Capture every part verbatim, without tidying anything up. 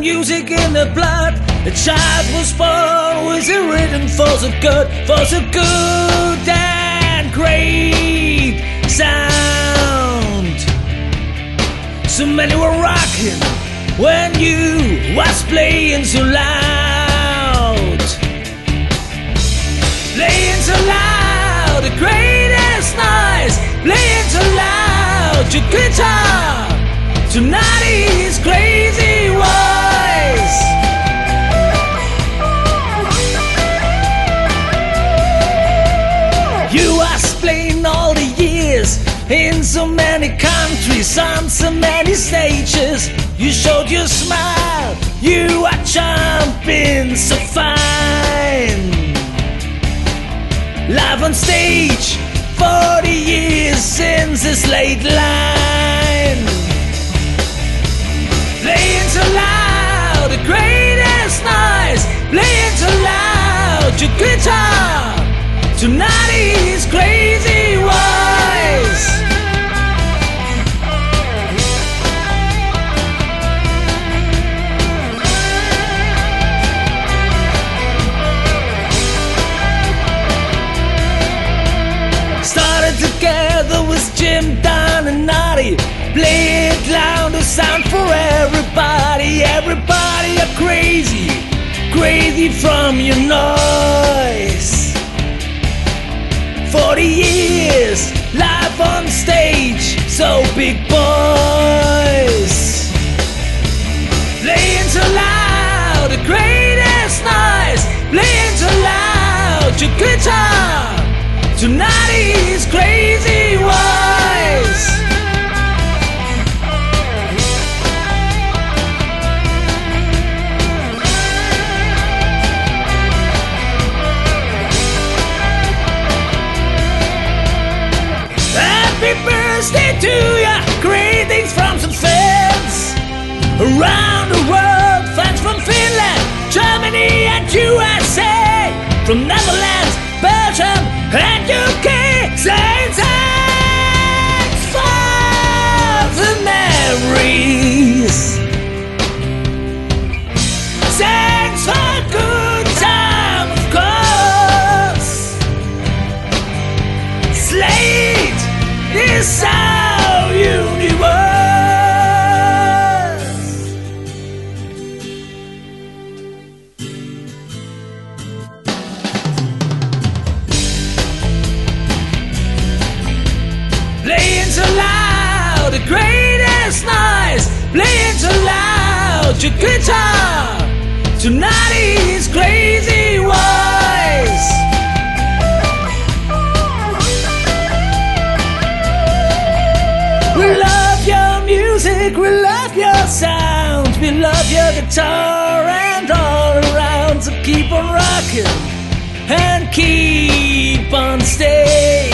music in the blood. A child was born with a written force of good, force of good and great sound. So many were rocking when you was playing so loud, playing so loud, the greatest noise, playing so loud, your guitar tonight is crazy voice. You was playing all the years in so many countries, on so many stages. You showed your smile, you are jumping so fine. Live on stage, forty years since this late line. Playing so loud, the greatest noise, playing so loud, your guitar tonight is crazy voice. Started together with Jim, Don and Noddy. Play it loud, the sound for everybody. Everybody are crazy, crazy from your noise. Forty years live on stage, so big boys. Playing so loud, the greatest noise, playing so loud, your guitar tonight is crazy voice. Happy birthday to ya, greetings from some fans around the world. Fans from Finland, Germany and U S A, from Netherlands, Belgium and U K. Say thanks for the memories, thanks for good time, of course. Slate is our universe. Playing so loud, the greatest noise, playing so loud, your guitar tonight is crazy voice. We love your music, we love your sound, we love your guitar and all around. So keep on rocking and keep on stage.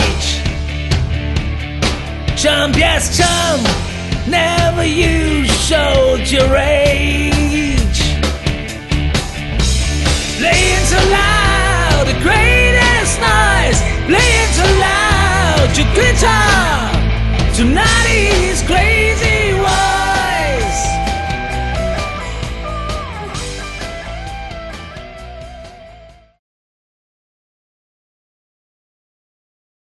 Jump, yes, jump, never you showed your age.